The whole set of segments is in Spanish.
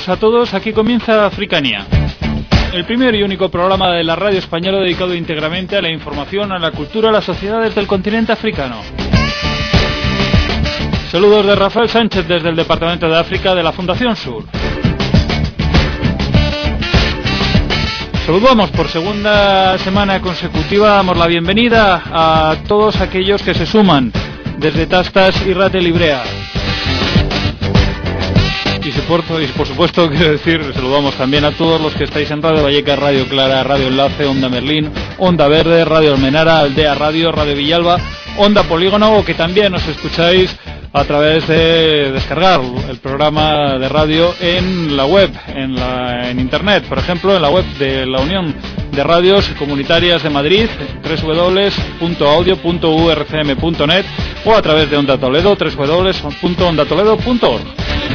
a todos, aquí comienza Africania, el primer y único programa de la radio española dedicado íntegramente a la información, a la cultura, a las sociedades del continente africano. Saludos de Rafael Sánchez desde el Departamento de África de la Fundación Sur. Saludamos por segunda semana consecutiva, damos la bienvenida a todos aquellos que se suman desde Tastas y Rate Librea. Y por supuesto, quiero decir, saludamos también a todos los que estáis en Radio Vallecas, Radio Clara, Radio Enlace, Onda Merlín, Onda Verde, Radio Almenara, Aldea Radio, Radio Villalba, Onda Polígono, o que también os escucháis a través de descargar el programa de radio en la web, en internet, por ejemplo, en la web de la Unión de Radios Comunitarias de Madrid, www.audio.urcm.net, o a través de Onda Toledo, www.ondatoledo.org.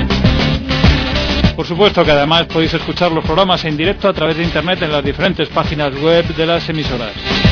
Por supuesto que además podéis escuchar los programas en directo a través de internet en las diferentes páginas web de las emisoras.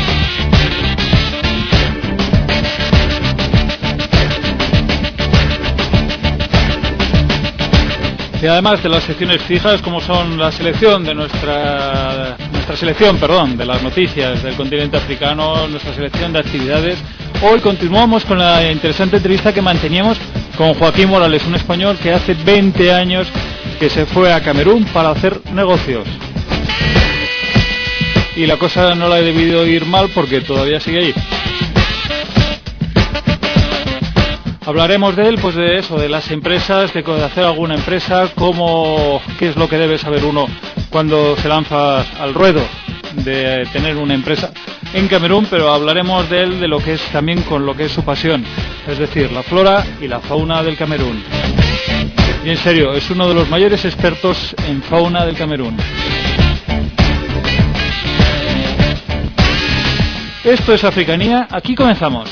Y además de las secciones fijas, como son la selección de nuestra selección, de las noticias del continente africano, nuestra selección de actividades, hoy continuamos con la interesante entrevista que manteníamos con Joaquín Morales, un español que hace 20 años que se fue a Camerún para hacer negocios. Y la cosa no la he debido ir mal porque todavía sigue ahí. Hablaremos de él, pues de eso, de las empresas, de hacer alguna empresa, qué es lo que debe saber uno cuando se lanza al ruedo de tener una empresa en Camerún, pero hablaremos de él, de lo que es también con lo que es su pasión, es decir, la flora y la fauna del Camerún. Y en serio, es uno de los mayores expertos en fauna del Camerún. Esto es Africanía, aquí comenzamos.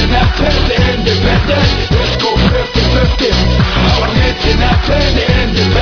Let's go 50-50. Our nation, I turn the independent.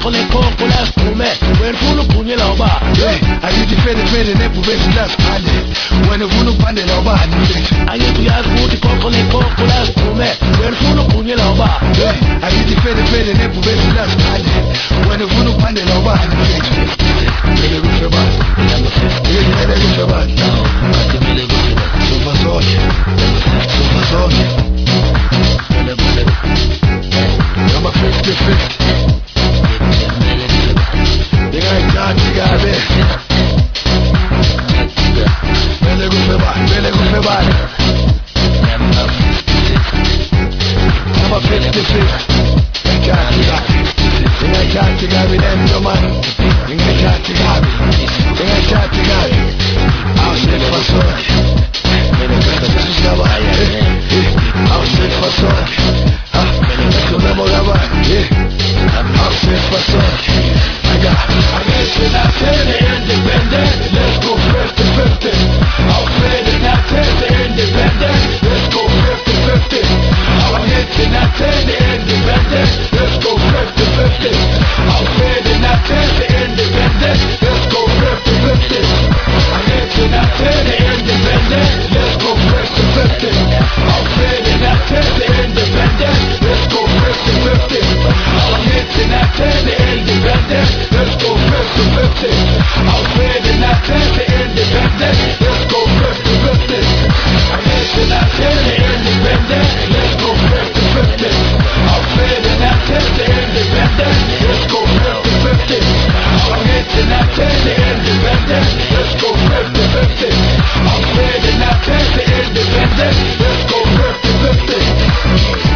poco le poco las come, ver uno puñe la va. Ahí diferente ne pube las ale. Bueno uno pane la va. Ahí tu ya puti poco le poco las come, ver uno puñe la va. Ahí diferente ne pube las ale. Bueno uno pane la va. Mele gufe ba. Mele gufe ba. Mele gufe ba. Sofa soche. Sofa soche. Mele gufe ba. I'm a 50-50. They ain't got to got it. Mele gufe ba. Mele gufe ba. I'm a 50-50. They ain't got to got me them no man. They ain't got to got me. They ain't got to got me. I'll stick for sorry. I'll stick for sorry. Comemos la va, I'll stick for sorry. I guess we're not independent. Let's go 50-50. I'll play the not independent. Let's go 50-50. I'll hit the not independent. Let's go 50-50. I'll play the not independent. Let's go 50-50. I hit the not independent. Let's go 50-50. I'll play the not independent. Let's go 50-50. I'll hit the not independent. Let's go 50-50. I'll play the not independent. Let's go 50-50. I hit the not independent. Let's go 50-50. I'll play the not independent. Let's go 50-50. I'll hit the not independent. Let's go 50-50. I'll play the not independent. Let's go 50-50.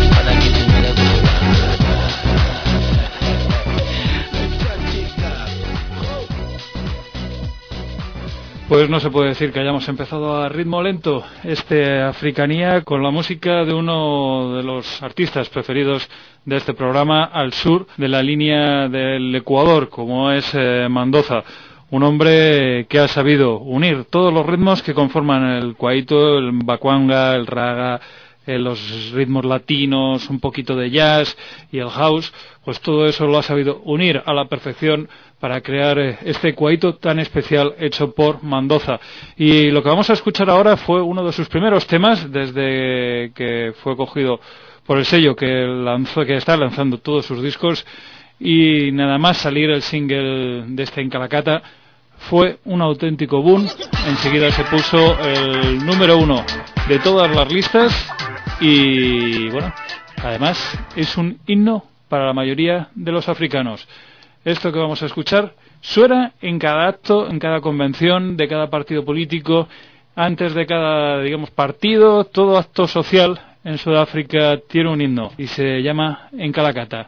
Pues no se puede decir que hayamos empezado a ritmo lento Africanía con la música de uno de los artistas preferidos de este programa al sur de la línea del Ecuador, como es Mandoza. Un hombre que ha sabido unir todos los ritmos que conforman el cuaito, el bacuanga, el raga, los ritmos latinos, un poquito de jazz y el house, pues todo eso lo ha sabido unir a la perfección para crear este cuaito tan especial hecho por Mandoza. Y lo que vamos a escuchar ahora fue uno de sus primeros temas desde que fue cogido por el sello que está lanzando todos sus discos, y nada más salir el single de En Calacata fue un auténtico boom. Enseguida se puso el número 1 de todas las listas y bueno, además es un himno para la mayoría de los africanos. Esto que vamos a escuchar suena en cada acto, en cada convención de cada partido político, antes de cada, partido. Todo acto social en Sudáfrica tiene un himno y se llama En Calacata.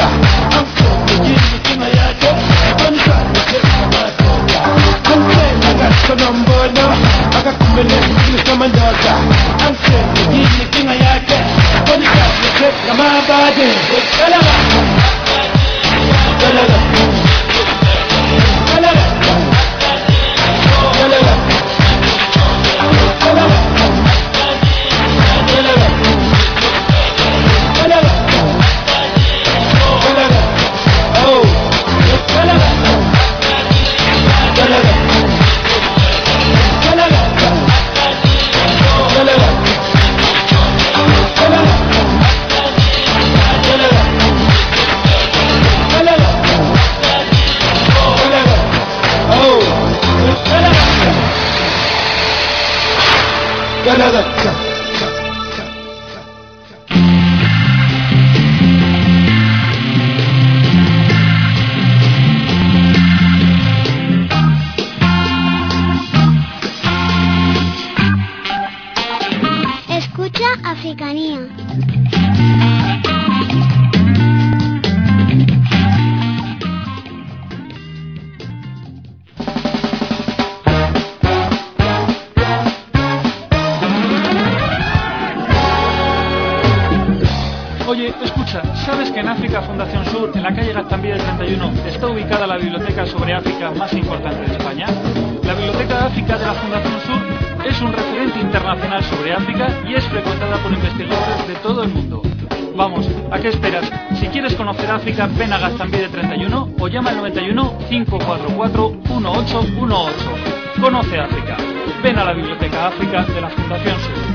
Mendoza. I'm feeling anything I had to. I'm trying to get my daughter. I'm saying I got some on board now. I got English from Mendoza. I'm feeling anything I had to. I'm trying to get my body. Galaga. Galaga. Galaga. Galaga. Galaga. Escucha Africanía. Oye, escucha, ¿sabes que en África Fundación Sur, en la calle Gaztambide 31, está ubicada la biblioteca sobre África más importante de España? La Biblioteca de África de la Fundación Sur es un referente internacional sobre África y es frecuentada por investigadores de todo el mundo. Vamos, ¿a qué esperas? Si quieres conocer África, ven a Gaztambide 31 o llama al 91 544 1818. Conoce África. Ven a la Biblioteca África de la Fundación Sur.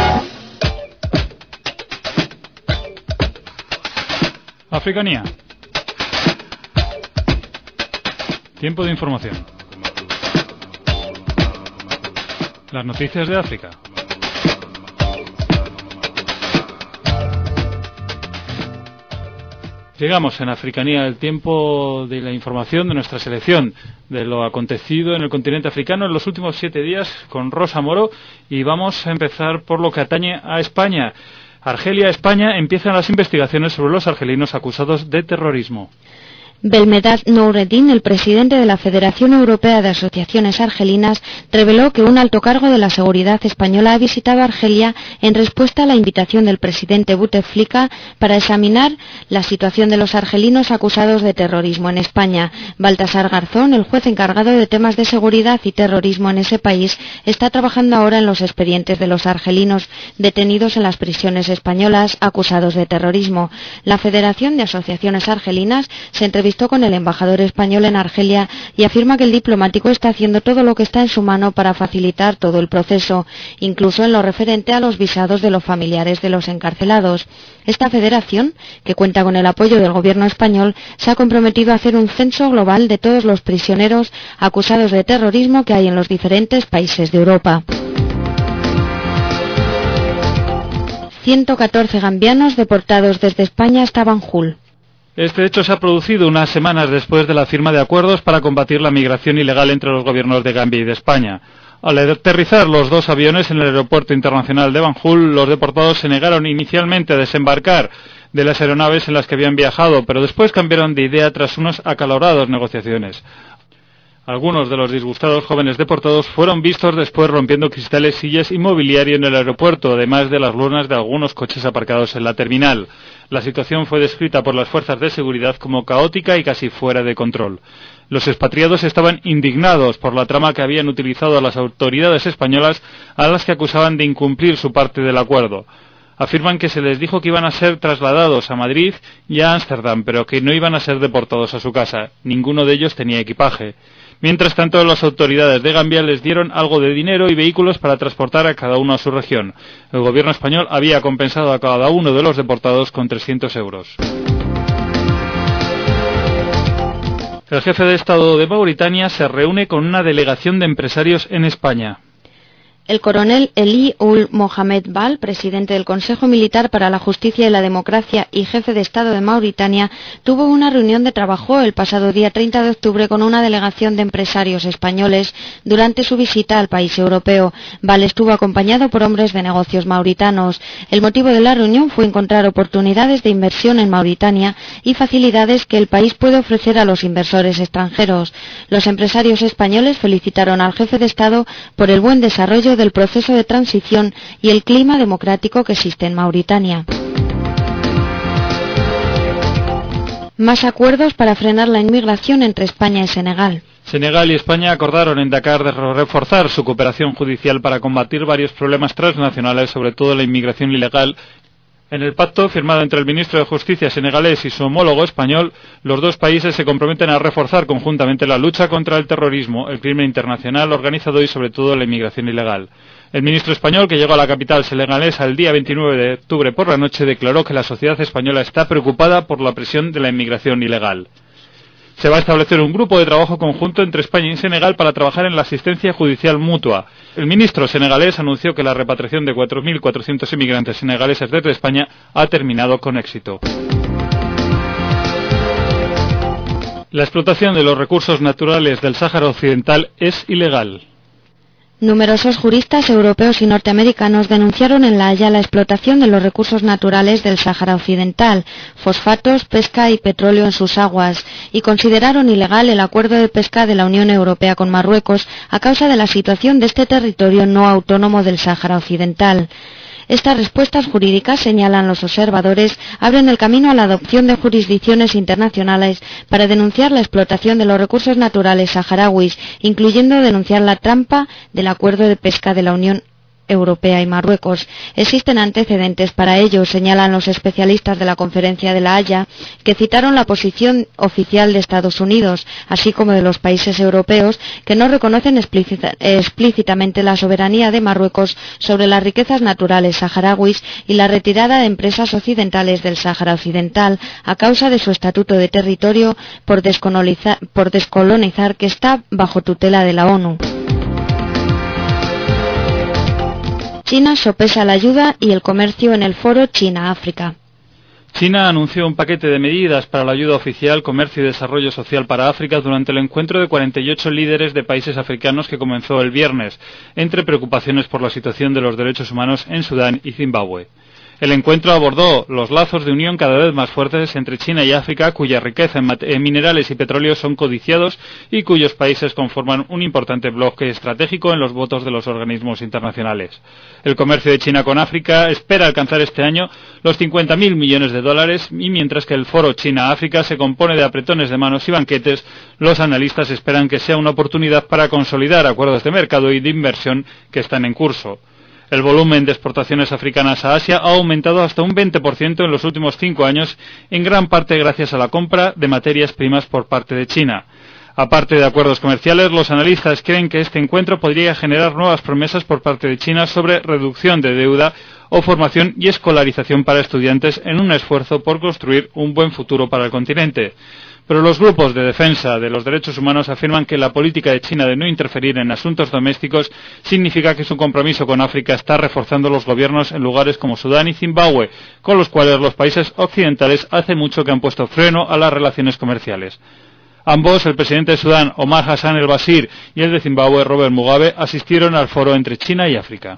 Africanía. Tiempo de información. Las noticias de África. Llegamos en Africanía, el tiempo de la información de nuestra selección, de lo acontecido en el continente africano en los últimos 7 días con Rosa Moro, y vamos a empezar por lo que atañe a España. Argelia, España, empiezan las investigaciones sobre los argelinos acusados de terrorismo. Belmedad Noureddin, el presidente de la Federación Europea de Asociaciones Argelinas, reveló que un alto cargo de la seguridad española ha visitado Argelia en respuesta a la invitación del presidente Bouteflika para examinar la situación de los argelinos acusados de terrorismo en España. Baltasar Garzón, el juez encargado de temas de seguridad y terrorismo en ese país, está trabajando ahora en los expedientes de los argelinos detenidos en las prisiones españolas acusados de terrorismo. La Federación de Asociaciones Argelinas se entrevistó con el embajador español en Argelia y afirma que el diplomático está haciendo todo lo que está en su mano para facilitar todo el proceso, incluso en lo referente a los visados de los familiares de los encarcelados. Esta federación, que cuenta con el apoyo del gobierno español, se ha comprometido a hacer un censo global de todos los prisioneros acusados de terrorismo que hay en los diferentes países de Europa. 114 gambianos deportados desde España hasta Banjul. Este hecho se ha producido unas semanas después de la firma de acuerdos para combatir la migración ilegal entre los gobiernos de Gambia y de España. Al aterrizar los 2 aviones en el aeropuerto internacional de Banjul, los deportados se negaron inicialmente a desembarcar de las aeronaves en las que habían viajado, pero después cambiaron de idea tras unas acaloradas negociaciones. Algunos de los disgustados jóvenes deportados fueron vistos después rompiendo cristales, sillas y mobiliario en el aeropuerto, además de las lunas de algunos coches aparcados en la terminal. La situación fue descrita por las fuerzas de seguridad como caótica y casi fuera de control. Los expatriados estaban indignados por la trama que habían utilizado las autoridades españolas, a las que acusaban de incumplir su parte del acuerdo. Afirman que se les dijo que iban a ser trasladados a Madrid y a Ámsterdam, pero que no iban a ser deportados a su casa. Ninguno de ellos tenía equipaje. Mientras tanto, las autoridades de Gambia les dieron algo de dinero y vehículos para transportar a cada uno a su región. El gobierno español había compensado a cada uno de los deportados con 300 euros. El jefe de Estado de Mauritania se reúne con una delegación de empresarios en España. El coronel Eli ul Mohamed Bal, presidente del Consejo Militar para la Justicia y la Democracia y jefe de Estado de Mauritania, tuvo una reunión de trabajo el pasado día 30 de octubre con una delegación de empresarios españoles durante su visita al país europeo. Bal estuvo acompañado por hombres de negocios mauritanos. El motivo de la reunión fue encontrar oportunidades de inversión en Mauritania y facilidades que el país puede ofrecer a los inversores extranjeros. Los empresarios españoles felicitaron al jefe de Estado por el buen desarrollo del proceso de transición y el clima democrático que existe en Mauritania. Más acuerdos para frenar la inmigración entre España y Senegal. Senegal y España acordaron en Dakar de reforzar su cooperación judicial para combatir varios problemas transnacionales, sobre todo la inmigración ilegal. En el pacto firmado entre el ministro de Justicia senegalés y su homólogo español, los dos países se comprometen a reforzar conjuntamente la lucha contra el terrorismo, el crimen internacional organizado y sobre todo la inmigración ilegal. El ministro español, que llegó a la capital senegalesa el día 29 de octubre por la noche, declaró que la sociedad española está preocupada por la presión de la inmigración ilegal. Se va a establecer un grupo de trabajo conjunto entre España y Senegal para trabajar en la asistencia judicial mutua. El ministro senegalés anunció que la repatriación de 4.400 inmigrantes senegaleses desde España ha terminado con éxito. La explotación de los recursos naturales del Sáhara Occidental es ilegal. Numerosos juristas europeos y norteamericanos denunciaron en La Haya la explotación de los recursos naturales del Sáhara Occidental, fosfatos, pesca y petróleo en sus aguas, y consideraron ilegal el acuerdo de pesca de la Unión Europea con Marruecos a causa de la situación de este territorio no autónomo del Sáhara Occidental. Estas respuestas jurídicas, señalan los observadores, abren el camino a la adopción de jurisdicciones internacionales para denunciar la explotación de los recursos naturales saharauis, incluyendo denunciar la trampa del acuerdo de pesca de la Unión Europea y Marruecos. Existen antecedentes para ello, señalan los especialistas de la Conferencia de La Haya, que citaron la posición oficial de Estados Unidos, así como de los países europeos, que no reconocen explícitamente la soberanía de Marruecos sobre las riquezas naturales saharauis y la retirada de empresas occidentales del Sáhara Occidental a causa de su estatuto de territorio por descolonizar que está bajo tutela de la ONU. China sopesa la ayuda y el comercio en el foro China-África. China anunció un paquete de medidas para la ayuda oficial, comercio y desarrollo social para África durante el encuentro de 48 líderes de países africanos que comenzó el viernes, entre preocupaciones por la situación de los derechos humanos en Sudán y Zimbabue. El encuentro abordó los lazos de unión cada vez más fuertes entre China y África, cuya riqueza en minerales y petróleo son codiciados y cuyos países conforman un importante bloque estratégico en los votos de los organismos internacionales. El comercio de China con África espera alcanzar este año los 50.000 millones de dólares y mientras que el foro China-África se compone de apretones de manos y banquetes, los analistas esperan que sea una oportunidad para consolidar acuerdos de mercado y de inversión que están en curso. El volumen de exportaciones africanas a Asia ha aumentado hasta un 20% en los últimos 5 años, en gran parte gracias a la compra de materias primas por parte de China. Aparte de acuerdos comerciales, los analistas creen que este encuentro podría generar nuevas promesas por parte de China sobre reducción de deuda o formación y escolarización para estudiantes en un esfuerzo por construir un buen futuro para el continente. Pero los grupos de defensa de los derechos humanos afirman que la política de China de no interferir en asuntos domésticos significa que su compromiso con África está reforzando los gobiernos en lugares como Sudán y Zimbabue, con los cuales los países occidentales hace mucho que han puesto freno a las relaciones comerciales. Ambos, el presidente de Sudán, Omar Hassan el-Bashir, y el de Zimbabue, Robert Mugabe, asistieron al foro entre China y África.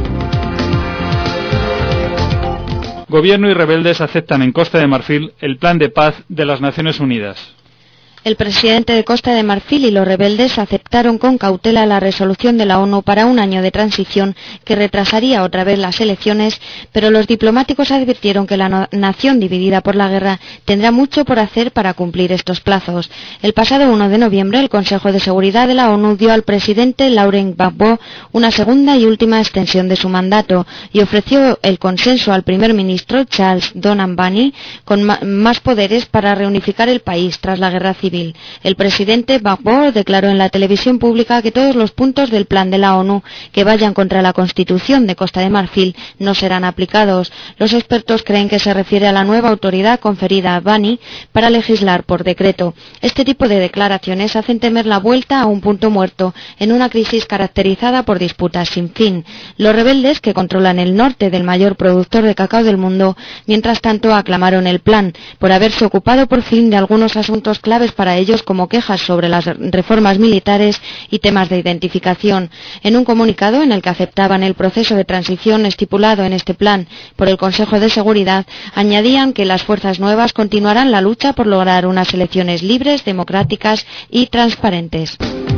Gobierno y rebeldes aceptan en Costa de Marfil el plan de paz de las Naciones Unidas. El presidente de Costa de Marfil y los rebeldes aceptaron con cautela la resolución de la ONU para un año de transición que retrasaría otra vez las elecciones, pero los diplomáticos advirtieron que la nación dividida por la guerra tendrá mucho por hacer para cumplir estos plazos. El pasado 1 de noviembre, el Consejo de Seguridad de la ONU dio al presidente Laurent Gbagbo una segunda y última extensión de su mandato y ofreció el consenso al primer ministro Charles Donambani con más poderes para reunificar el país tras la guerra civil civil. El presidente Gbagbo declaró en la televisión pública que todos los puntos del plan de la ONU que vayan contra la Constitución de Costa de Marfil no serán aplicados. Los expertos creen que se refiere a la nueva autoridad conferida a Bani para legislar por decreto. Este tipo de declaraciones hacen temer la vuelta a un punto muerto en una crisis caracterizada por disputas sin fin. Los rebeldes, que controlan el norte del mayor productor de cacao del mundo, mientras tanto aclamaron el plan por haberse ocupado por fin de algunos asuntos claves para ellos, como quejas sobre las reformas militares y temas de identificación. En un comunicado en el que aceptaban el proceso de transición estipulado en este plan por el Consejo de Seguridad, añadían que las fuerzas nuevas continuarán la lucha por lograr unas elecciones libres, democráticas y transparentes.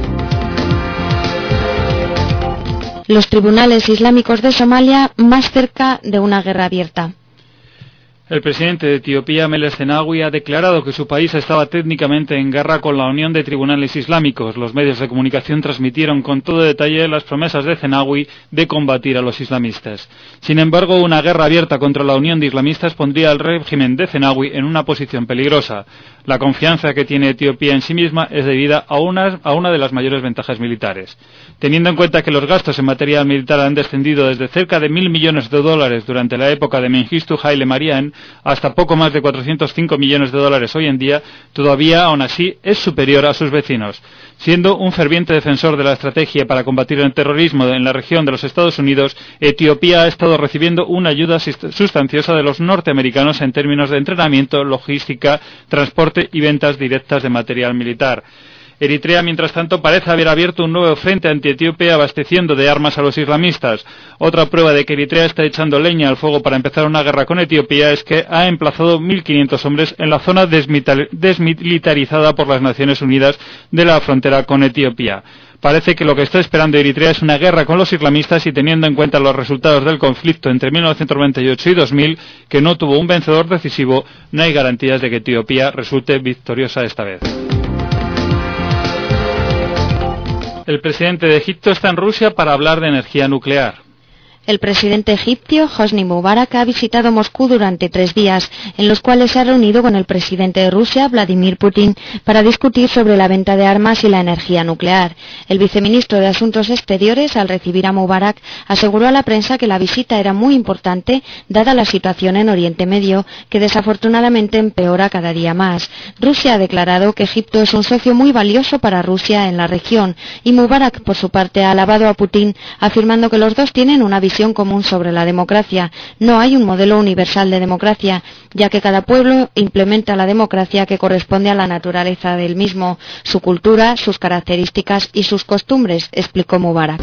Los tribunales islámicos de Somalia más cerca de una guerra abierta. El presidente de Etiopía, Meles Zenawi, ha declarado que su país estaba técnicamente en guerra con la Unión de Tribunales Islámicos. Los medios de comunicación transmitieron con todo detalle las promesas de Zenawi de combatir a los islamistas. Sin embargo, una guerra abierta contra la Unión de Islamistas pondría al régimen de Zenawi en una posición peligrosa. La confianza que tiene Etiopía en sí misma es debida a una de las mayores ventajas militares. Teniendo en cuenta que los gastos en material militar han descendido desde cerca de $1.000 millones durante la época de Mengistu Haile Mariam hasta poco más de $405 millones hoy en día, todavía, aún así, es superior a sus vecinos. Siendo un ferviente defensor de la estrategia para combatir el terrorismo en la región de los Estados Unidos, Etiopía ha estado recibiendo una ayuda sustanciosa de los norteamericanos en términos de entrenamiento, logística, transporte y ventas directas de material militar. Eritrea, mientras tanto, parece haber abierto un nuevo frente anti-etíope abasteciendo de armas a los islamistas. Otra prueba de que Eritrea está echando leña al fuego para empezar una guerra con Etiopía es que ha emplazado 1.500 hombres en la zona desmilitarizada por las Naciones Unidas de la frontera con Etiopía. Parece que lo que está esperando Eritrea es una guerra con los islamistas y, teniendo en cuenta los resultados del conflicto entre 1998 y 2000, que no tuvo un vencedor decisivo, no hay garantías de que Etiopía resulte victoriosa esta vez. El presidente de Egipto está en Rusia para hablar de energía nuclear. El presidente egipcio, Hosni Mubarak, ha visitado Moscú durante 3 días, en los cuales se ha reunido con el presidente de Rusia, Vladimir Putin, para discutir sobre la venta de armas y la energía nuclear. El viceministro de Asuntos Exteriores, al recibir a Mubarak, aseguró a la prensa que la visita era muy importante, dada la situación en Oriente Medio, que desafortunadamente empeora cada día más. Rusia ha declarado que Egipto es un socio muy valioso para Rusia en la región, y Mubarak, por su parte, ha alabado a Putin, afirmando que los dos tienen una visión común sobre la democracia. No hay un modelo universal de democracia, ya que cada pueblo implementa la democracia que corresponde a la naturaleza del mismo, su cultura, sus características y sus costumbres, explicó Mubarak.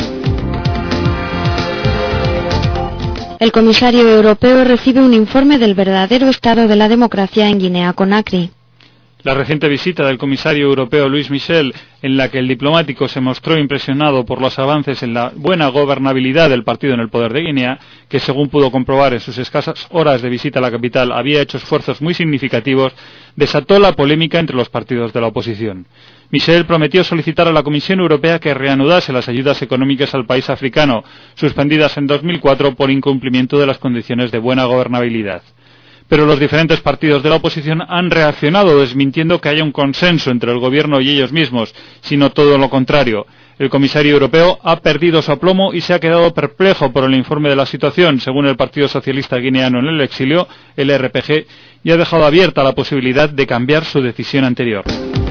El comisario europeo recibe un informe del verdadero estado de la democracia en Guinea-Conakry. La reciente visita del comisario europeo Louis Michel, en la que el diplomático se mostró impresionado por los avances en la buena gobernabilidad del partido en el poder de Guinea, que según pudo comprobar en sus escasas horas de visita a la capital había hecho esfuerzos muy significativos, desató la polémica entre los partidos de la oposición. Michel prometió solicitar a la Comisión Europea que reanudase las ayudas económicas al país africano, suspendidas en 2004 por incumplimiento de las condiciones de buena gobernabilidad. Pero los diferentes partidos de la oposición han reaccionado desmintiendo que haya un consenso entre el gobierno y ellos mismos, sino todo lo contrario. El comisario europeo ha perdido su aplomo y se ha quedado perplejo por el informe de la situación, según el Partido Socialista Guineano en el exilio, el RPG, y ha dejado abierta la posibilidad de cambiar su decisión anterior.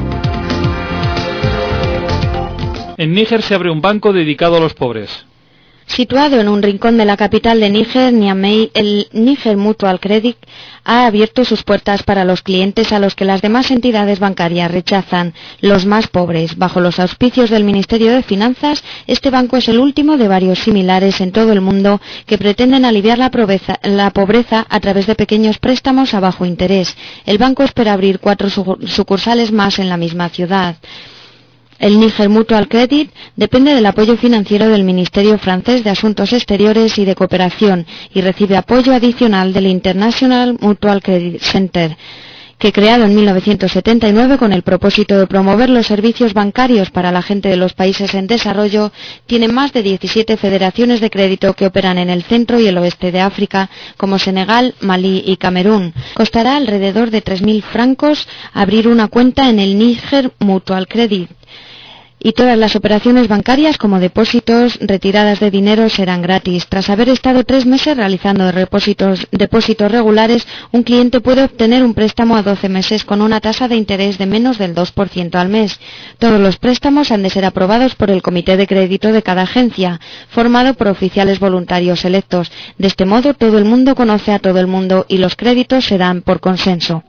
En Níger se abre un banco dedicado a los pobres. Situado en un rincón de la capital de Níger, Niamey, el Niger Mutual Credit ha abierto sus puertas para los clientes a los que las demás entidades bancarias rechazan, los más pobres. Bajo los auspicios del Ministerio de Finanzas, este banco es el último de varios similares en todo el mundo que pretenden aliviar la pobreza a través de pequeños préstamos a bajo interés. El banco espera abrir 4 sucursales más en la misma ciudad. El Niger Mutual Credit depende del apoyo financiero del Ministerio francés de Asuntos Exteriores y de Cooperación y recibe apoyo adicional del International Mutual Credit Center, que creado en 1979 con el propósito de promover los servicios bancarios para la gente de los países en desarrollo, tiene más de 17 federaciones de crédito que operan en el centro y el oeste de África, como Senegal, Malí y Camerún. Costará alrededor de 3.000 francos abrir una cuenta en el Niger Mutual Credit. Y todas las operaciones bancarias como depósitos, retiradas de dinero serán gratis. Tras haber estado 3 meses realizando depósitos regulares, un cliente puede obtener un préstamo a 12 meses con una tasa de interés de menos del 2% al mes. Todos los préstamos han de ser aprobados por el comité de crédito de cada agencia, formado por oficiales voluntarios electos. De este modo, todo el mundo conoce a todo el mundo y los créditos se dan por consenso.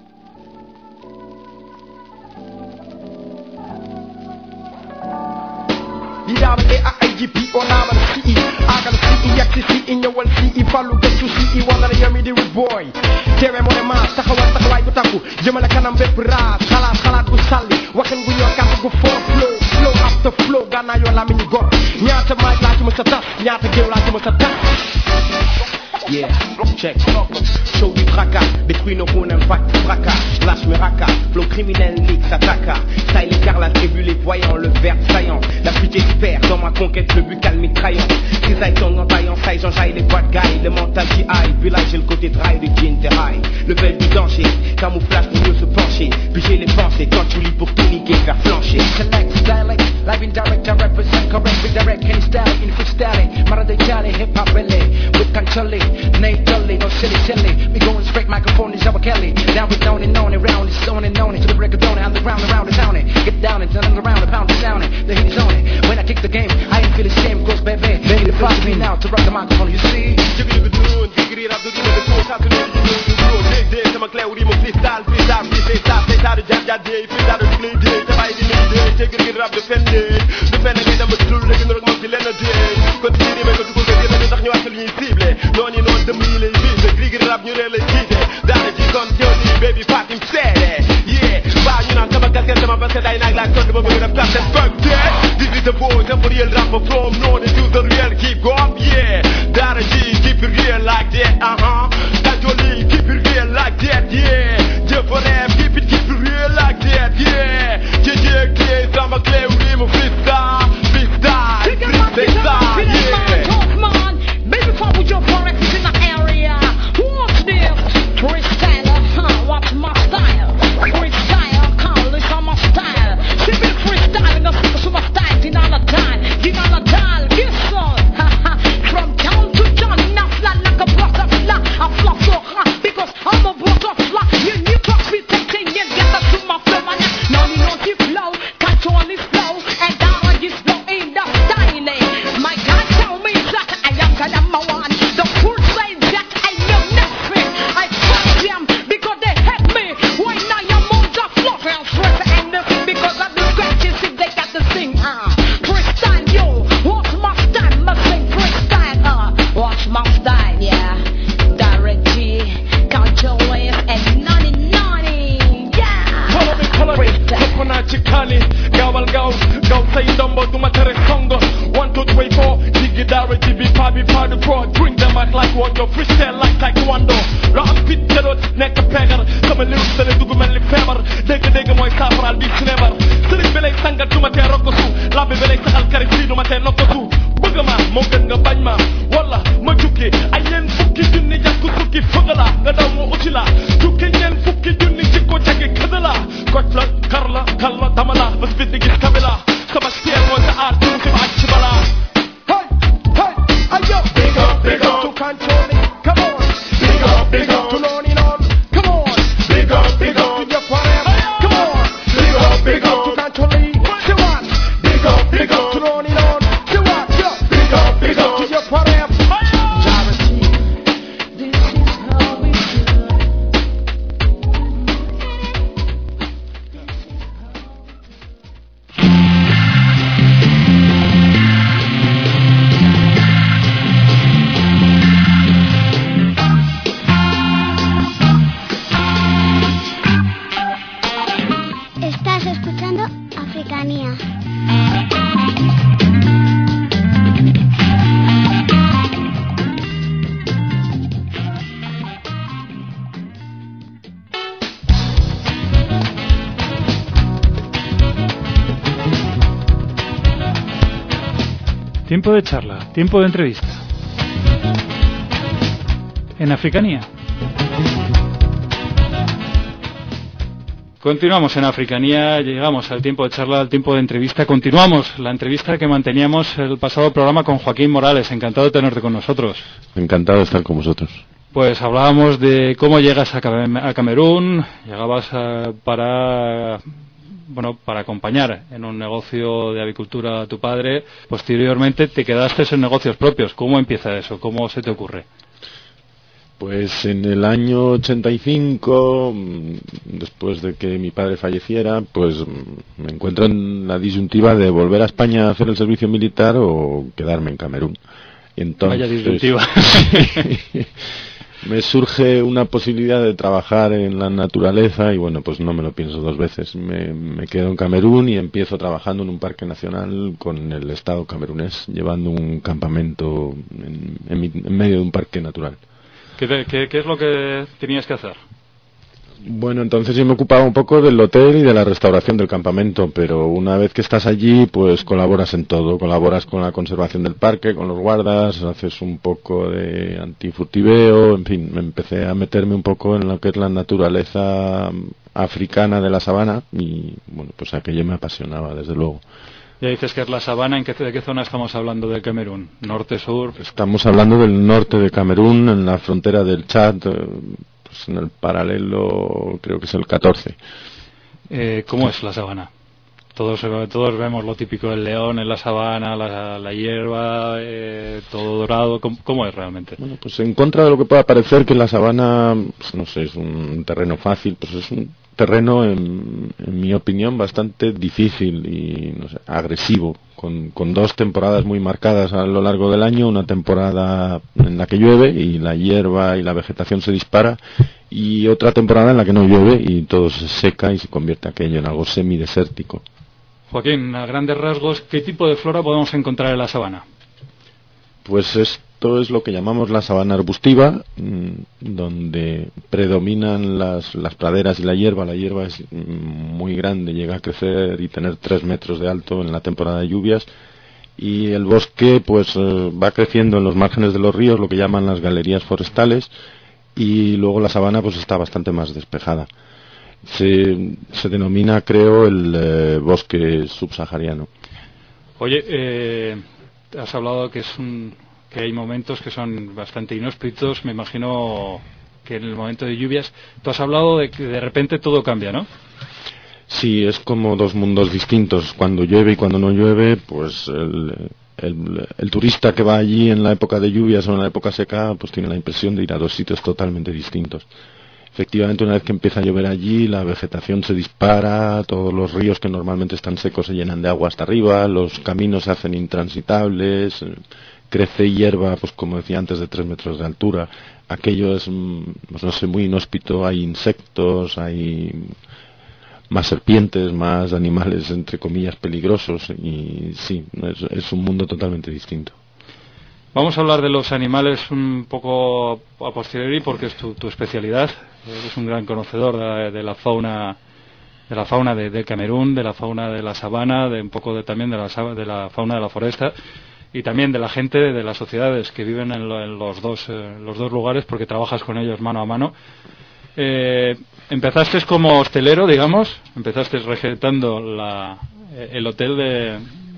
Yeah, check. Show du tracas, détruis nos goûts, impact, fracas. Lâche mes racas, flow criminel, Nick, s'attaque. Taille l'écart, la tribu, les voyants, le verbe saillant. La fuite expert, dans ma conquête, le buccal mitraillant. Cisaille, ton entaillant, saille, j'enjaille les bad guys. Le mental qui aille, puis là j'ai le côté dry de Gin Terraille. Le bel du danger, camouflage pour mieux se pencher. Puis j'ai les pensées, quand tu lis pour tout niquer, faire flancher. Connect, dialect, live indirect, I represent correct, redirect, any style, in freestyle. Mara de Cali, hip hop relay, with Concholi. Nate Dudley, no silly. We going straight, microphone is Jabba Kelly. Down with known and round, it's on and on it. To the record on it, underground, around the town it. Get down and turn around, the pound is down it. The heat is on it. When I kick the game, I ain't feel ashamed, cause baby, the boss me now to rock the microphone, you see. Noonu noonu dem yi lay visé grigi rap ñu leen lay jiite daara ji kon joni baby Fatim seede yeah ba ñu naan sama casquette sama parce que day naag laa kon dama bëgg def captain fuck that this is the boy the real rapper from known to the real keep going yeah daara ji keep it real like that Kanjoli keep it real like that yeah Jeff rap keep it real like that yeah JJ sama clé uri mu freestyle yeah Baby, fuck with your forex in the area. What's this? Freestyler, what's my style? Freestyle, call it on my style. She be freestyling, so my style, in all the time. Guess what? From town to town, now flat like a butterfly. I flop so hot because I'm a butterfly. You need to be taking it, get that to my flow, man. Now you know the flow, catch on this flow, and down on this flow in the style. My God, tell me that I'm a one. The full say that I know nothing. I fuck them because they hate me. Why now I'm on the floor and stress and nothing because of the scratches if they got the thing. Freestyle, yo, what's my style? Must say freestyle, what's my style? Yeah, Direct G, count your ways and 90. Yeah. Follow me, coconut chikani, gawal gaw say dumbo to my tere songo. 1, 2, 3, 4. Direct be the pro, bring them out like water, freestyle like taekwondo. Ram pit terot, nekk pegar, sama lyrics tele dugu mel ni febar. Dégg mooy saafaraal bi ci nebar. Sëriñ bi lay sangat du ma tee rokkosu, labbi bi lay saxal kari fii du ma tee nokkosu. Bëgg ma moo gën nga bañ ma, walla ma jukki ay ñeen fukki junni jàkku sukki fëgg la, nga daw ma uti la. Jukki ñeen fukki junni jikko jagi këdd la. Koj la, kar la, kal la, dama la, bés bit di gis kabi la. Sama style mooy sa aar, ci mu si ma ak ci balaa. Big up, to control it, come on. Big up, to know it on, come on. Big up, to your forever, come on. Big up, to control it, say what? Big up, to know it on, say what? Big up, to your forever. This is how we Africanía. Tiempo de charla, tiempo de entrevista. En Africanía. Continuamos en Africanía, llegamos al tiempo de charla, al tiempo de entrevista. Continuamos la entrevista que manteníamos el pasado programa con Joaquín Morales. Encantado de tenerte con nosotros. Encantado de estar con vosotros. Pues hablábamos de cómo llegas a Camerún, llegabas para acompañar en un negocio de avicultura a tu padre. Posteriormente te quedaste en negocios propios. ¿Cómo empieza eso? ¿Cómo se te ocurre? Pues en el año 85, después de que mi padre falleciera, pues me encuentro en la disyuntiva de volver a España a hacer el servicio militar o quedarme en Camerún. Y entonces, vaya disyuntiva. Me surge una posibilidad de trabajar en la naturaleza y bueno, pues no me lo pienso dos veces. Me quedo en Camerún y empiezo trabajando en un parque nacional con el Estado camerunés, llevando un campamento en medio de un parque natural. ¿Qué es lo que tenías que hacer? Bueno, entonces yo me ocupaba un poco del hotel y de la restauración del campamento, pero una vez que estás allí, pues colaboras en todo. Colaboras con la conservación del parque, con los guardas, haces un poco de antifurtiveo, en fin, me empecé a meterme un poco en lo que es la naturaleza africana de la sabana y, bueno, pues aquello me apasionaba, desde luego. Ya dices que es la sabana, ¿de qué zona estamos hablando de Camerún? ¿Norte, sur? Estamos hablando del norte de Camerún, en la frontera del Chad, pues en el paralelo, creo que es el 14. ¿Cómo es la sabana? Todos vemos lo típico del león en la sabana, la hierba, todo dorado. ¿Cómo es realmente? Bueno, pues en contra de lo que pueda parecer que la sabana, pues no sé, es un terreno fácil, pues es un terreno, en mi opinión, bastante difícil y no sé, agresivo, con dos temporadas muy marcadas a lo largo del año, una temporada en la que llueve y la hierba y la vegetación se dispara, y otra temporada en la que no llueve y todo se seca y se convierte aquello en algo semidesértico. Joaquín, a grandes rasgos, ¿qué tipo de flora podemos encontrar en la sabana? Pues esto es lo que llamamos la sabana arbustiva, donde predominan las praderas y la hierba. La hierba es muy grande, llega a crecer y tener 3 metros de alto en la temporada de lluvias, y el bosque pues va creciendo en los márgenes de los ríos, lo que llaman las galerías forestales, y luego la sabana pues está bastante más despejada. Se denomina, creo, el bosque subsahariano. Oye, has hablado que hay momentos que son bastante inhóspitos. Me imagino que en el momento de lluvias, tú has hablado de que de repente todo cambia, ¿no? Sí, es como dos mundos distintos. Cuando llueve y cuando no llueve, pues el turista que va allí en la época de lluvias o en la época seca, pues tiene la impresión de ir a dos sitios totalmente distintos. Efectivamente, una vez que empieza a llover allí, la vegetación se dispara, todos los ríos que normalmente están secos se llenan de agua hasta arriba, los caminos se hacen intransitables, crece hierba, pues como decía antes, de 3 metros de altura. Aquello es, pues no sé, muy inhóspito, hay insectos, hay más serpientes, más animales, entre comillas, peligrosos, y sí, es un mundo totalmente distinto. Vamos a hablar de los animales un poco a posteriori porque es tu especialidad. Eres un gran conocedor de la fauna de Camerún, de la fauna de la sabana, de un poco también de la fauna de la foresta y también de la gente, de las sociedades que viven en los dos lugares, porque trabajas con ellos mano a mano. Empezaste como hostelero, digamos, empezaste regentando el hotel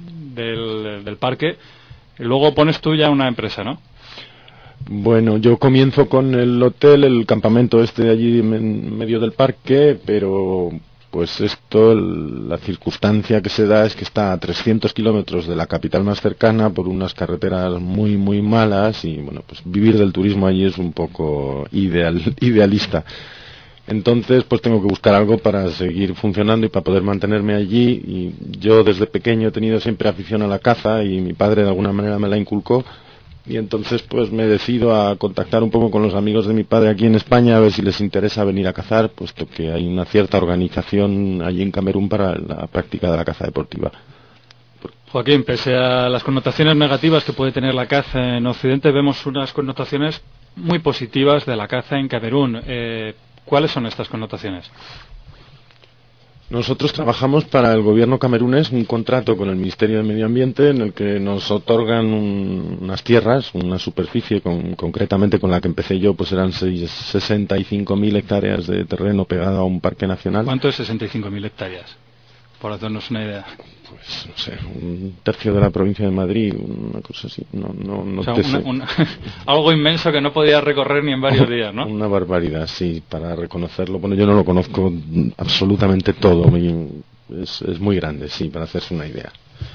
del parque. Y luego pones tú ya una empresa, ¿no? Bueno, yo comienzo con el hotel, el campamento de allí en medio del parque, pero pues la circunstancia que se da es que está a 300 kilómetros de la capital más cercana por unas carreteras muy, muy malas y bueno, pues vivir del turismo allí es un poco idealista. Entonces, pues tengo que buscar algo para seguir funcionando y para poder mantenerme allí. Y yo desde pequeño he tenido siempre afición a la caza y mi padre de alguna manera me la inculcó. Y entonces, pues me decido a contactar un poco con los amigos de mi padre aquí en España a ver si les interesa venir a cazar, puesto que hay una cierta organización allí en Camerún para la práctica de la caza deportiva. Joaquín, pese a las connotaciones negativas que puede tener la caza en Occidente, vemos unas connotaciones muy positivas de la caza en Camerún. ¿Cuáles son estas connotaciones? Nosotros trabajamos para el gobierno camerunés un contrato con el Ministerio de Medio Ambiente en el que nos otorgan unas tierras, una superficie, concretamente con la que empecé yo, pues eran 65.000 hectáreas de terreno pegado a un parque nacional. ¿Cuánto es 65.000 hectáreas? Por hacernos una idea. Pues, no sé, un tercio de la provincia de Madrid, una cosa así. No o sea, te sé. Algo inmenso que no podías recorrer ni en varios días, ¿no? Una barbaridad, sí, para reconocerlo. Bueno, yo no lo conozco absolutamente todo. Es muy grande, sí, para hacerse una idea.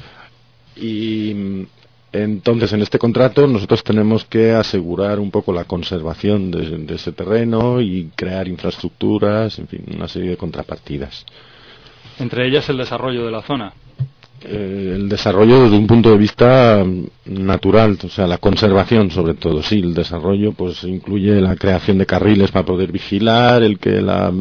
Y entonces, en este contrato, nosotros tenemos que asegurar un poco la conservación de ese terreno y crear infraestructuras, en fin, una serie de contrapartidas. Entre ellas el desarrollo de la zona. El desarrollo desde un punto de vista natural, o sea, la conservación sobre todo, sí, el desarrollo pues incluye la creación de carriles para poder vigilar, el que la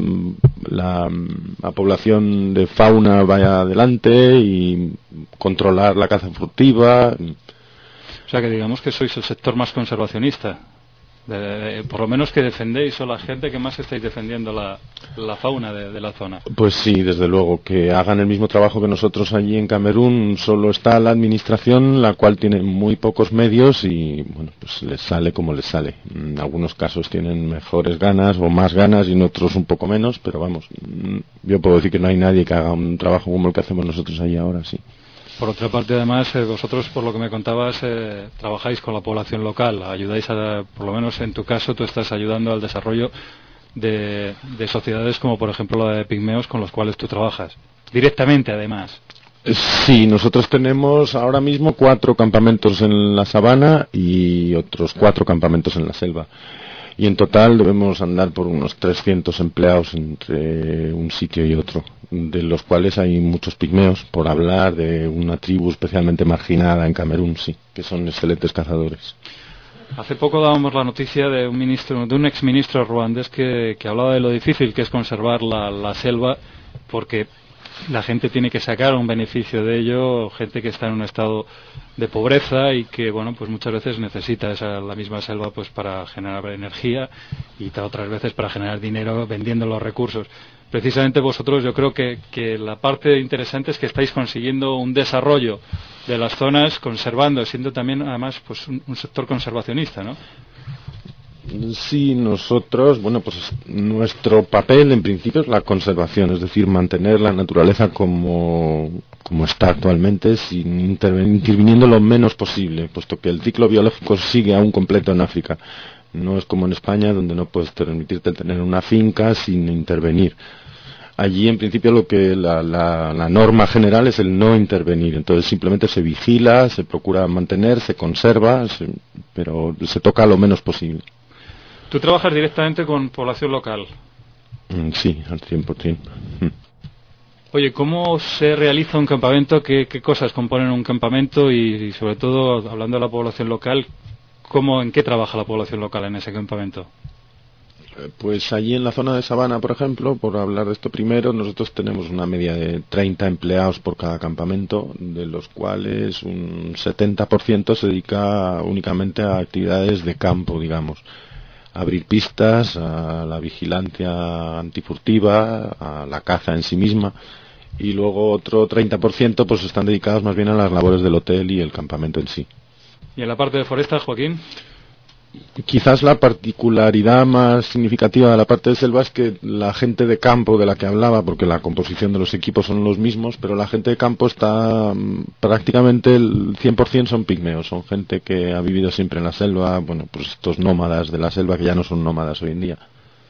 población de fauna vaya adelante y controlar la caza furtiva. O sea, que digamos que sois el sector más conservacionista. Por lo menos que defendéis, o la gente que más estáis defendiendo la fauna de la zona. Pues sí, desde luego, que hagan el mismo trabajo que nosotros allí en Camerún. Solo está la administración, la cual tiene muy pocos medios y bueno, pues les sale como les sale. En algunos casos tienen mejores ganas o más ganas y en otros un poco menos, pero vamos, yo puedo decir que no hay nadie que haga un trabajo como el que hacemos nosotros allí ahora, sí. Por otra parte, además, vosotros, por lo que me contabas, trabajáis con la población local, ayudáis por lo menos en tu caso, tú estás ayudando al desarrollo de sociedades como, por ejemplo, la de pigmeos con los cuales tú trabajas, directamente, además. Sí, nosotros tenemos ahora mismo 4 campamentos en la sabana y otros 4 campamentos en la selva. Y en total debemos andar por unos 300 empleados entre un sitio y otro, de los cuales hay muchos pigmeos, por hablar de una tribu especialmente marginada en Camerún, sí, que son excelentes cazadores. Hace poco dábamos la noticia de un exministro ruandés que hablaba de lo difícil que es conservar la selva, porque la gente tiene que sacar un beneficio de ello, gente que está en un estado de pobreza y que, bueno, pues muchas veces necesita la misma selva pues para generar energía y otras veces para generar dinero vendiendo los recursos. Precisamente vosotros, yo creo que la parte interesante es que estáis consiguiendo un desarrollo de las zonas, conservando, siendo también además pues un sector conservacionista, ¿no? Sí, nosotros, bueno, pues nuestro papel en principio es la conservación, es decir, mantener la naturaleza como está actualmente, sin interviniendo lo menos posible, puesto que el ciclo biológico sigue aún completo en África. No es como en España, donde no puedes permitirte tener una finca sin intervenir. Allí, en principio, lo que la norma general es el no intervenir. Entonces, simplemente se vigila, se procura mantener, se conserva, pero se toca lo menos posible. ¿Tú trabajas directamente con población local? Sí, al 100%. Oye, ¿cómo se realiza un campamento? ¿Qué cosas componen un campamento? Y sobre todo, hablando de la población local, ¿en qué trabaja la población local en ese campamento? Pues allí en la zona de Sabana, por ejemplo, por hablar de esto primero, nosotros tenemos una media de 30 empleados por cada campamento, de los cuales un 70% se dedica únicamente a actividades de campo, digamos. A abrir pistas, a la vigilancia antifurtiva, a la caza en sí misma, y luego otro 30% pues están dedicados más bien a las labores del hotel y el campamento en sí. ¿Y en la parte de forestas, Joaquín? Quizás la particularidad más significativa de la parte de selva es que la gente de campo de la que hablaba, porque la composición de los equipos son los mismos, pero la gente de campo está prácticamente el 100% son pigmeos, son gente que ha vivido siempre en la selva, bueno, pues estos nómadas de la selva que ya no son nómadas hoy en día.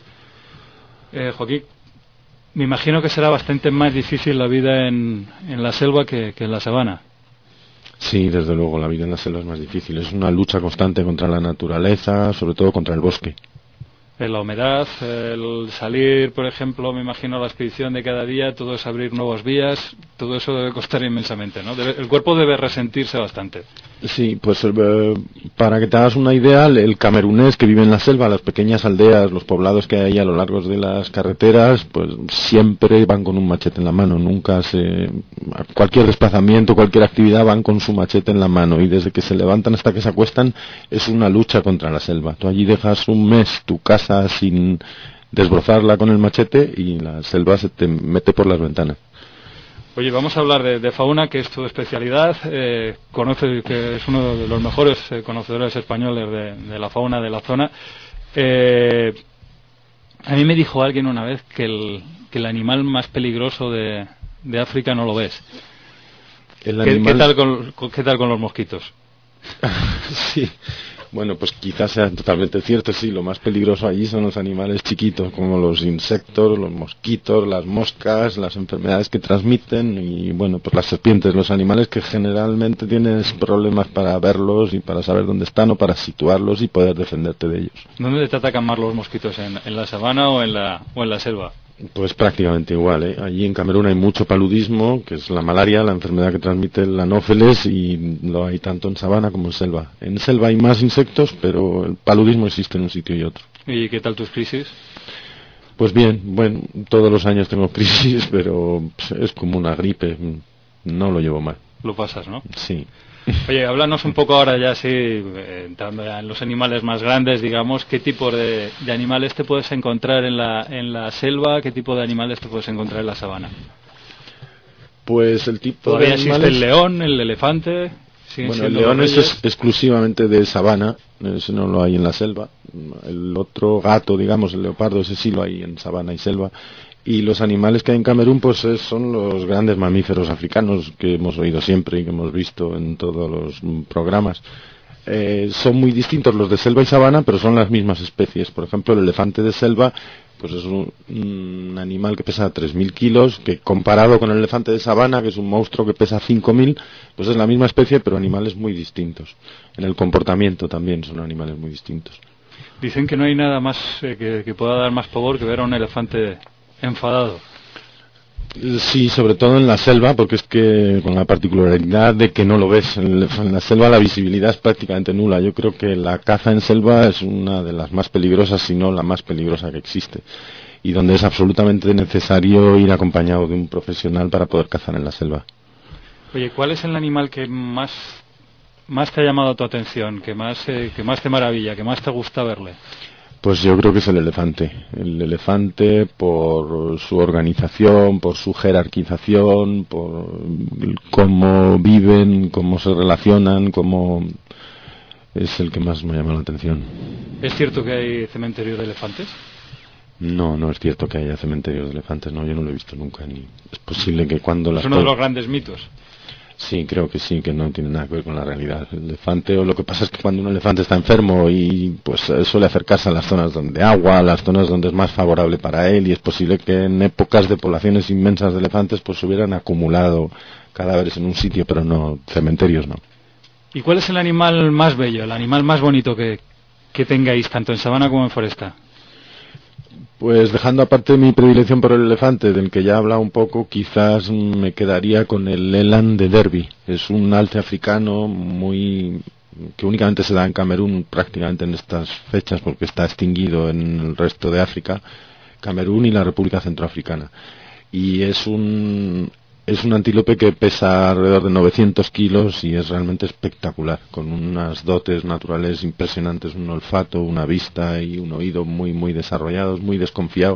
Joaquín, me imagino que será bastante más difícil la vida en la selva que en la sabana. Sí, desde luego, la vida en la selva es más difícil. Es una lucha constante contra la naturaleza, sobre todo contra el bosque. La humedad, el salir, por ejemplo, me imagino la expedición de cada día, todo es abrir nuevas vías, todo eso debe costar inmensamente, ¿no? El cuerpo debe resentirse bastante. Sí, pues para que te hagas una idea, el camerunés que vive en la selva, las pequeñas aldeas, los poblados que hay a lo largo de las carreteras, pues siempre van con un machete en la mano, cualquier desplazamiento, cualquier actividad van con su machete en la mano y desde que se levantan hasta que se acuestan es una lucha contra la selva. Tú allí dejas un mes tu casa sin desbrozarla con el machete y la selva se te mete por las ventanas. Oye, vamos a hablar de fauna, que es tu especialidad. Conoces que es uno de los mejores conocedores españoles de la fauna de la zona. A mí me dijo alguien una vez que el animal más peligroso de África no lo ves. ¿Qué tal con los mosquitos? Sí, bueno, pues quizás sea totalmente cierto, sí, lo más peligroso allí son los animales chiquitos, como los insectos, los mosquitos, las moscas, las enfermedades que transmiten y, bueno, pues las serpientes, los animales que generalmente tienes problemas para verlos y para saber dónde están o para situarlos y poder defenderte de ellos. ¿Dónde te atacan más los mosquitos? ¿En la sabana o en la selva? Pues prácticamente igual, ¿eh? Allí en Camerún hay mucho paludismo, que es la malaria, la enfermedad que transmite el anófeles, y lo hay tanto en sabana como en selva. En selva hay más insectos, pero el paludismo existe en un sitio y otro. ¿Y qué tal tus crisis? Pues bien, bueno, todos los años tengo crisis, pero es como una gripe, no lo llevo mal. Lo pasas, ¿no? Sí. Oye, háblanos un poco ahora ya, sí, entrando en los animales más grandes, digamos, ¿qué tipo de animales te puedes encontrar en la selva? ¿Qué tipo de animales te puedes encontrar en la sabana? Pues el tipo ¿Todavía de animales... existe el león, el elefante? Bueno, el león es exclusivamente de sabana, ese no lo hay en la selva. El otro gato, digamos, el leopardo, ese sí lo hay en sabana y selva. Y los animales que hay en Camerún pues son los grandes mamíferos africanos que hemos oído siempre y que hemos visto en todos los programas. Son muy distintos los de selva y sabana, pero son las mismas especies. Por ejemplo, el elefante de selva pues es un animal que pesa 3.000 kilos, que comparado con el elefante de sabana, que es un monstruo que pesa 5.000, pues es la misma especie, pero animales muy distintos. En el comportamiento también son animales muy distintos. Dicen que no hay nada más que pueda dar más pavor que ver a un elefante enfadado. Sí, sobre todo en la selva, porque es que con la particularidad de que no lo ves. En la selva la visibilidad es prácticamente nula. Yo creo que la caza en selva es una de las más peligrosas, si no la más peligrosa que existe. Y donde es absolutamente necesario ir acompañado de un profesional para poder cazar en la selva. Oye, ¿cuál es el animal que más te ha llamado tu atención, que más te maravilla, que más te gusta verle? Pues yo creo que es el elefante. El elefante por su organización, por su jerarquización, por cómo viven, cómo se relacionan, cómo es el que más me llama la atención. ¿Es cierto que hay cementerios de elefantes? No, no es cierto que haya cementerios de elefantes, no, yo no lo he visto nunca. Ni es posible que cuando las... Es uno de los grandes mitos. Sí, creo que sí, que no tiene nada que ver con la realidad. El elefante, o lo que pasa es que cuando un elefante está enfermo y pues suele acercarse a las zonas donde agua, a las zonas donde es más favorable para él, y es posible que en épocas de poblaciones inmensas de elefantes pues hubieran acumulado cadáveres en un sitio, pero no, cementerios no. ¿Y cuál es el animal más bello, el animal más bonito que tengáis, tanto en sabana como en foresta? Pues dejando aparte mi predilección por el elefante, del que ya he hablado un poco, quizás me quedaría con el eland de Derby. Es un alce africano que únicamente se da en Camerún prácticamente en estas fechas porque está extinguido en el resto de África, Camerún y la República Centroafricana. Y es un antílope que pesa alrededor de 900 kilos y es realmente espectacular, con unas dotes naturales impresionantes, un olfato, una vista y un oído muy muy desarrollados, muy desconfiado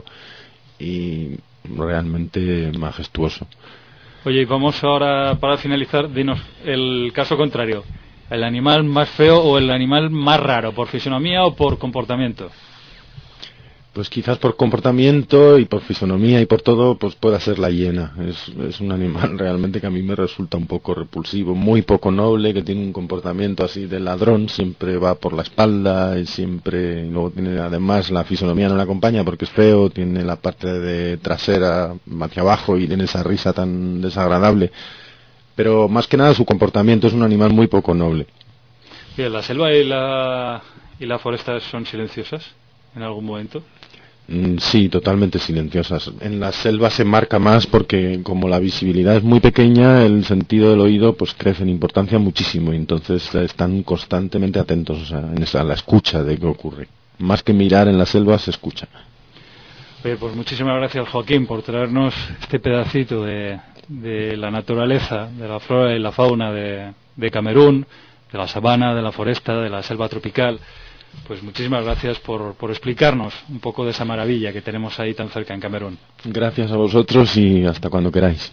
y realmente majestuoso. Oye, y vamos ahora, para finalizar, dinos el caso contrario, ¿el animal más feo o el animal más raro, por fisonomía o por comportamiento? Pues quizás por comportamiento y por fisonomía y por todo, pues pueda ser la hiena. Es un animal realmente que a mí me resulta un poco repulsivo, muy poco noble, que tiene un comportamiento así de ladrón, siempre va por la espalda y luego tiene además la fisonomía no le acompaña porque es feo, tiene la parte de trasera hacia abajo y tiene esa risa tan desagradable. Pero más que nada su comportamiento, es un animal muy poco noble. Bien, ¿la selva y la foresta son silenciosas en algún momento? Sí, totalmente silenciosas. En la selva se marca más porque como la visibilidad es muy pequeña, el sentido del oído pues crece en importancia muchísimo y entonces están constantemente atentos, o sea, a la escucha de qué ocurre. Más que mirar en la selva se escucha. Oye, pues muchísimas gracias, Joaquín, por traernos este pedacito de la naturaleza, de la flora y la fauna de Camerún, de la sabana, de la foresta, de la selva tropical. Pues muchísimas gracias por explicarnos un poco de esa maravilla que tenemos ahí tan cerca en Camerún. Gracias a vosotros y hasta cuando queráis.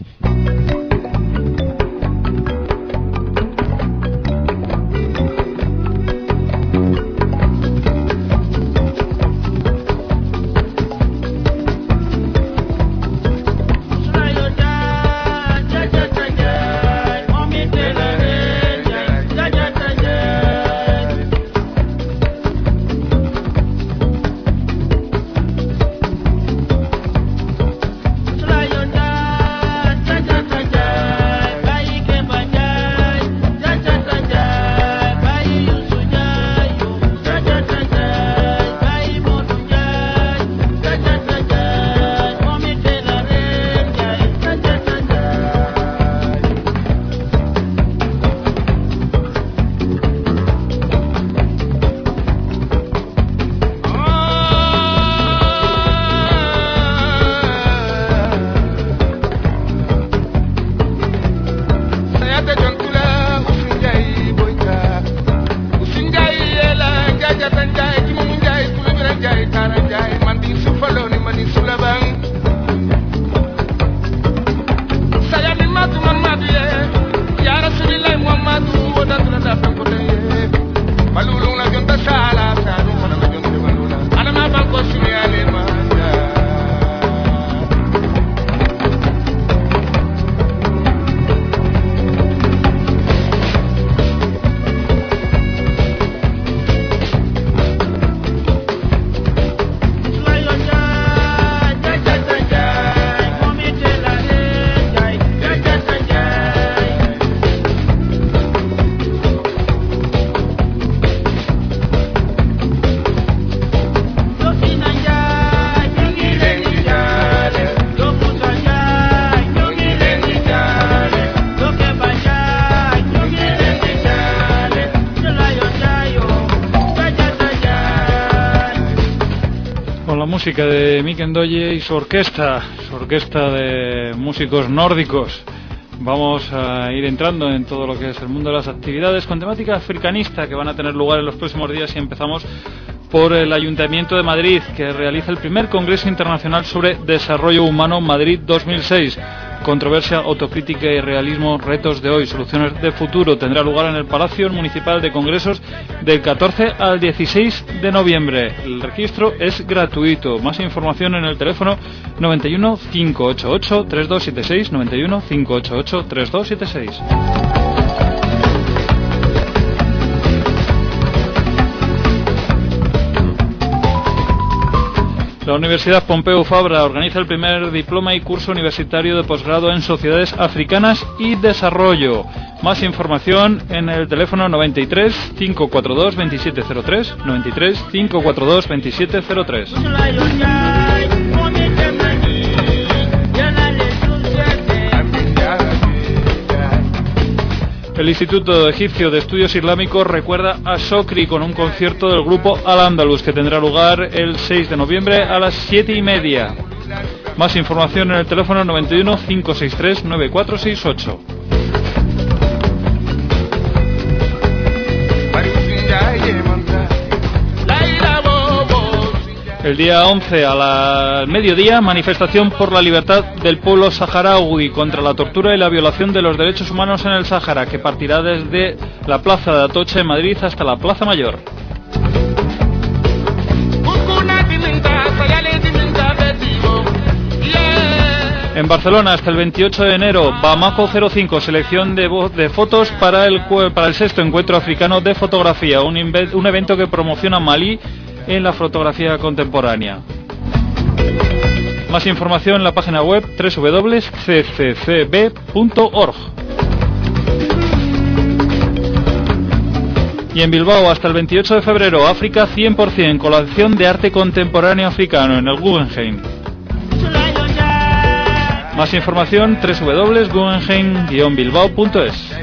Música de Mikel Ndoye y su orquesta de músicos nórdicos. Vamos a ir entrando en todo lo que es el mundo de las actividades con temática africanista que van a tener lugar en los próximos días, y empezamos por el Ayuntamiento de Madrid, que realiza el primer Congreso Internacional sobre Desarrollo Humano Madrid 2006. Controversia, autocrítica y realismo, retos de hoy, soluciones de futuro. Tendrá lugar en el Palacio Municipal de Congresos del 14 al 16 de noviembre. El registro es gratuito. Más información en el teléfono 91 588 3276, 91 588 3276. La Universidad Pompeu Fabra organiza el primer diploma y curso universitario de posgrado en Sociedades Africanas y Desarrollo. Más información en el teléfono 93 542 2703, 93 542 2703. El Instituto Egipcio de Estudios Islámicos recuerda a Socri con un concierto del grupo Al-Andalus que tendrá lugar el 6 de noviembre a las 7:30. Más información en el teléfono 91 563 9468. El día 11 al mediodía, manifestación por la libertad del pueblo saharaui contra la tortura y la violación de los derechos humanos en el Sáhara, que partirá desde la Plaza de Atocha en Madrid hasta la Plaza Mayor. En Barcelona hasta el 28 de enero, Bamako 05, selección de fotos para el sexto encuentro africano de fotografía, un evento que promociona Malí en la fotografía contemporánea. Más información en la página web www.cccb.org. Y en Bilbao hasta el 28 de febrero, África 100%, colección de arte contemporáneo africano en el Guggenheim. Más información www.guggenheim-bilbao.es.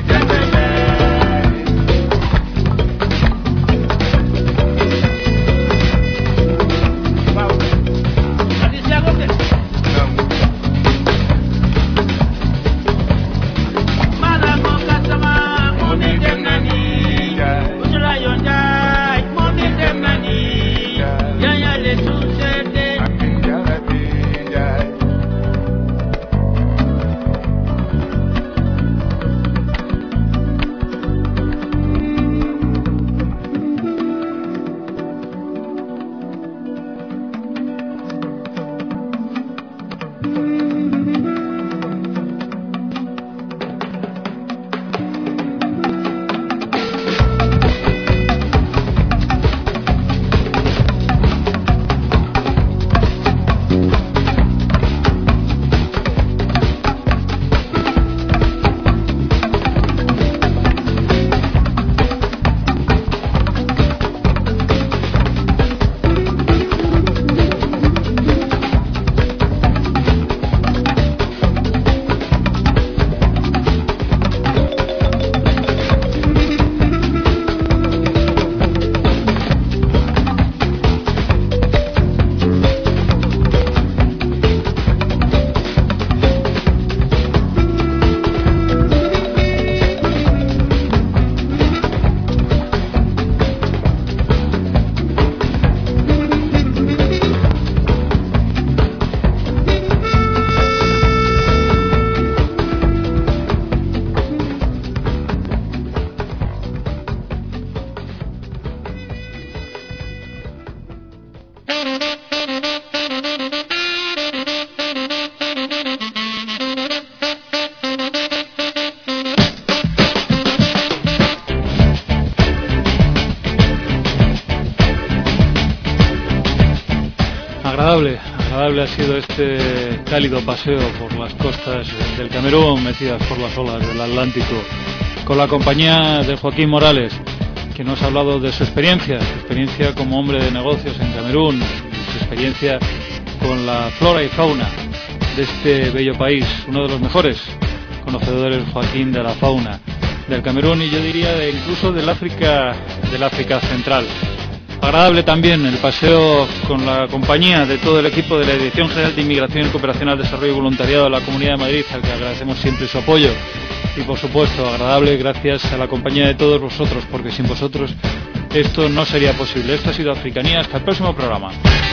agradable ha sido este cálido paseo por las costas del Camerún, metidas por las olas del Atlántico, con la compañía de Joaquín Morales, que nos ha hablado de su experiencia como hombre de negocios en Camerún, su experiencia con la flora y fauna de este bello país, uno de los mejores conocedores, Joaquín, de la fauna del Camerún, y yo diría incluso del África central. Agradable también el paseo con la compañía de todo el equipo de la Dirección General de Inmigración y Cooperación al Desarrollo y Voluntariado de la Comunidad de Madrid, al que agradecemos siempre su apoyo. Y por supuesto, agradable gracias a la compañía de todos vosotros, porque sin vosotros esto no sería posible. Esto ha sido Africanía. Hasta el próximo programa.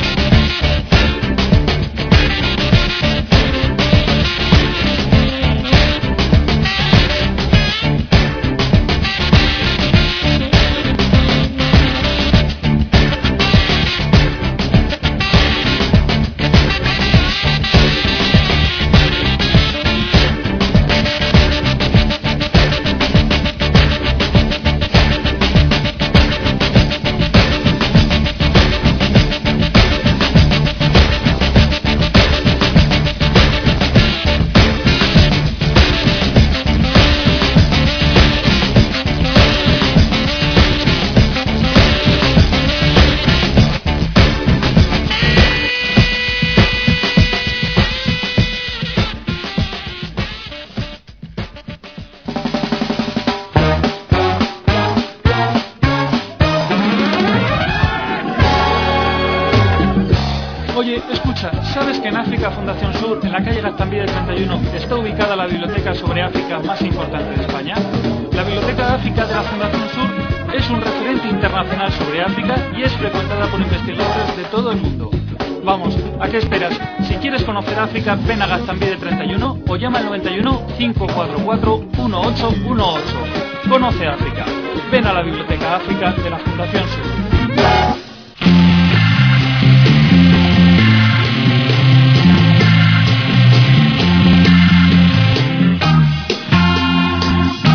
Oye, escucha, ¿sabes que en África Fundación Sur, en la calle Gaztambide 31, está ubicada la biblioteca sobre África más importante de España? La Biblioteca de África de la Fundación Sur es un referente internacional sobre África y es frecuentada por investigadores de todo el mundo. Vamos, ¿a qué esperas? Si quieres conocer África, ven a Gaztambide 31 o llama al 91 544 1818. Conoce África. Ven a la Biblioteca África de la Fundación Sur.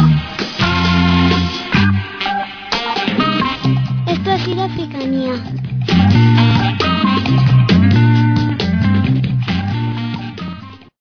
Esto ha sido Africanía.